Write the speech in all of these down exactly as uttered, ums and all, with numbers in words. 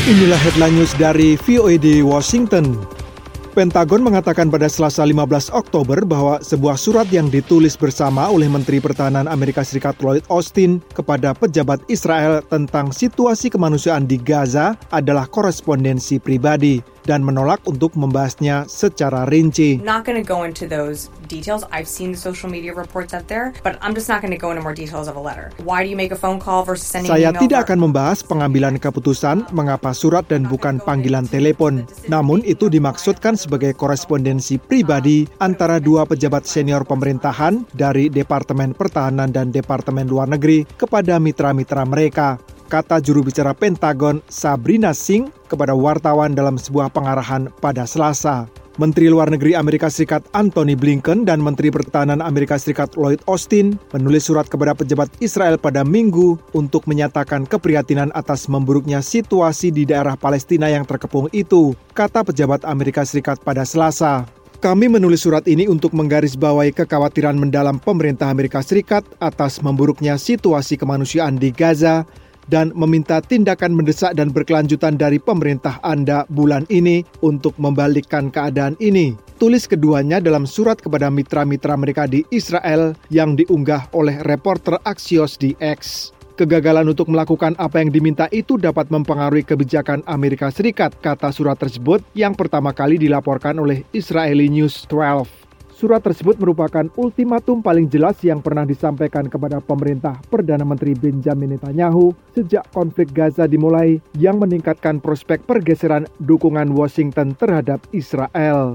Inilah headline news dari V O A di Washington. Pentagon mengatakan pada Selasa lima belas Oktober bahwa sebuah surat yang ditulis bersama oleh Menteri Pertahanan Amerika Serikat Lloyd Austin kepada pejabat Israel tentang situasi kemanusiaan di Gaza adalah korespondensi pribadi dan menolak untuk membahasnya secara rinci. Not going to go into those details. I've seen the social media reports out there, but I'm just not going to go into more details of a letter. Why do you make a phone call versus sending an email? Saya tidak akan membahas pengambilan keputusan mengapa surat dan bukan panggilan telepon. Namun itu dimaksudkan sebagai korespondensi pribadi antara dua pejabat senior pemerintahan dari Departemen Pertahanan dan Departemen Luar Negeri kepada mitra-mitra mereka, kata juru bicara Pentagon Sabrina Singh kepada wartawan dalam sebuah pengarahan pada Selasa. Menteri Luar Negeri Amerika Serikat Antony Blinken dan Menteri Pertahanan Amerika Serikat Lloyd Austin menulis surat kepada pejabat Israel pada Minggu untuk menyatakan keprihatinan atas memburuknya situasi di daerah Palestina yang terkepung itu, kata pejabat Amerika Serikat pada Selasa. Kami menulis surat ini untuk menggarisbawahi kekhawatiran mendalam pemerintah Amerika Serikat atas memburuknya situasi kemanusiaan di Gaza dan meminta tindakan mendesak dan berkelanjutan dari pemerintah Anda bulan ini untuk membalikkan keadaan ini. Tulis keduanya dalam surat kepada mitra-mitra mereka di Israel yang diunggah oleh reporter Axios di X. Kegagalan untuk melakukan apa yang diminta itu dapat mempengaruhi kebijakan Amerika Serikat, kata surat tersebut yang pertama kali dilaporkan oleh Israeli News twelve. Surat tersebut merupakan ultimatum paling jelas yang pernah disampaikan kepada pemerintah Perdana Menteri Benjamin Netanyahu sejak konflik Gaza dimulai yang meningkatkan prospek pergeseran dukungan Washington terhadap Israel.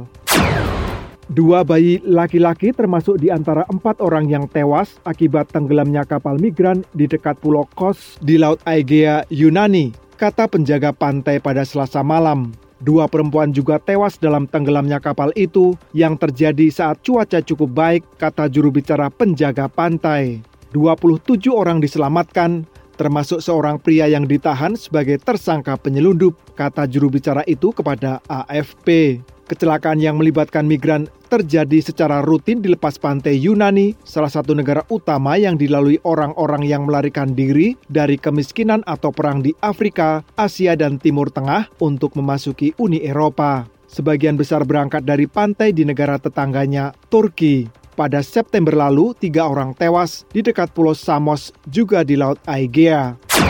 Dua bayi laki-laki termasuk di antara empat orang yang tewas akibat tenggelamnya kapal migran di dekat Pulau Kos di Laut Aegea, Yunani, kata penjaga pantai pada Selasa malam. Dua perempuan juga tewas dalam tenggelamnya kapal itu yang terjadi saat cuaca cukup baik, kata juru bicara penjaga pantai. dua puluh tujuh orang diselamatkan, termasuk seorang pria yang ditahan sebagai tersangka penyelundup, kata juru bicara itu kepada A F P. Kecelakaan yang melibatkan migran terjadi secara rutin di lepas pantai Yunani, salah satu negara utama yang dilalui orang-orang yang melarikan diri dari kemiskinan atau perang di Afrika, Asia, dan Timur Tengah untuk memasuki Uni Eropa. Sebagian besar berangkat dari pantai di negara tetangganya, Turki. Pada September lalu, tiga orang tewas di dekat Pulau Samos, juga di Laut Aegea.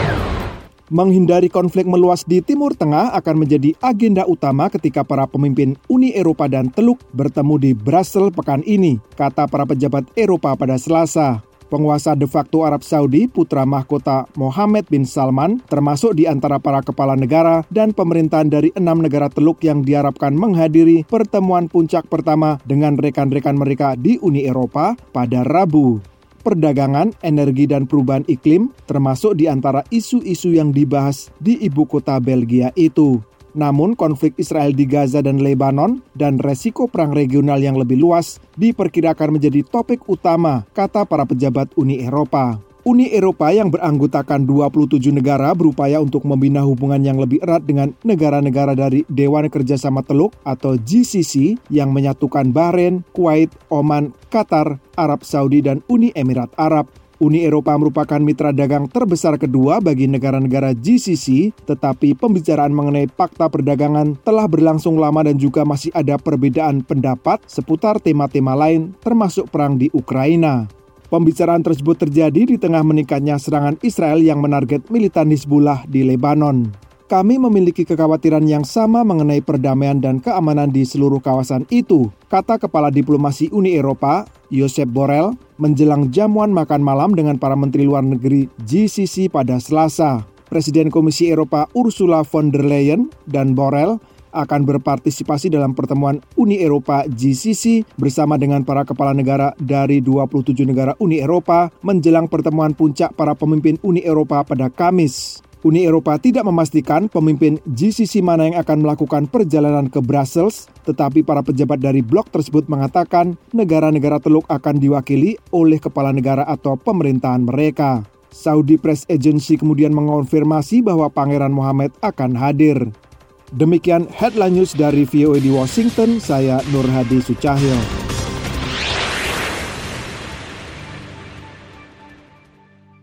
Menghindari konflik meluas di Timur Tengah akan menjadi agenda utama ketika para pemimpin Uni Eropa dan Teluk bertemu di Brussels pekan ini, kata para pejabat Eropa pada Selasa. Penguasa de facto Arab Saudi, putra mahkota Mohammed bin Salman, termasuk di antara para kepala negara dan pemerintahan dari enam negara Teluk yang diharapkan menghadiri pertemuan puncak pertama dengan rekan-rekan mereka di Uni Eropa pada Rabu. Perdagangan, energi, dan perubahan iklim termasuk di antara isu-isu yang dibahas di ibu kota Belgia itu. Namun konflik Israel di Gaza dan Lebanon dan resiko perang regional yang lebih luas diperkirakan menjadi topik utama, kata para pejabat Uni Eropa. Uni Eropa yang beranggotakan dua puluh tujuh negara berupaya untuk membina hubungan yang lebih erat dengan negara-negara dari Dewan Kerjasama Teluk atau G C C yang menyatukan Bahrain, Kuwait, Oman, Qatar, Arab Saudi, dan Uni Emirat Arab. Uni Eropa merupakan mitra dagang terbesar kedua bagi negara-negara G C C, tetapi pembicaraan mengenai fakta perdagangan telah berlangsung lama dan juga masih ada perbedaan pendapat seputar tema-tema lain termasuk perang di Ukraina. Pembicaraan tersebut terjadi di tengah meningkatnya serangan Israel yang menarget militan Hizbullah di Lebanon. Kami memiliki kekhawatiran yang sama mengenai perdamaian dan keamanan di seluruh kawasan itu, kata Kepala Diplomasi Uni Eropa, Josep Borrell, menjelang jamuan makan malam dengan para Menteri Luar Negeri G C C pada Selasa. Presiden Komisi Eropa Ursula von der Leyen dan Borrell akan berpartisipasi dalam pertemuan Uni Eropa G C C bersama dengan para kepala negara dari dua puluh tujuh negara Uni Eropa menjelang pertemuan puncak para pemimpin Uni Eropa pada Kamis. Uni Eropa tidak memastikan pemimpin G C C mana yang akan melakukan perjalanan ke Brussels, tetapi para pejabat dari blok tersebut mengatakan negara-negara Teluk akan diwakili oleh kepala negara atau pemerintahan mereka. Saudi Press Agency kemudian mengonfirmasi bahwa Pangeran Mohammed akan hadir. Demikian headline news dari V O A di Washington, saya Nur Hadi Sucahyo.